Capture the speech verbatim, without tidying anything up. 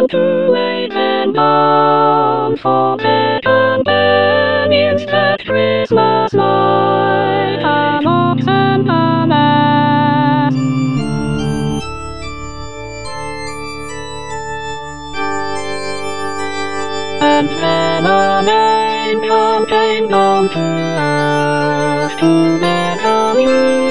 down to wait and bound for their companions that Christmas night. An ox and an ass. And then an angel came down to earth to bear you.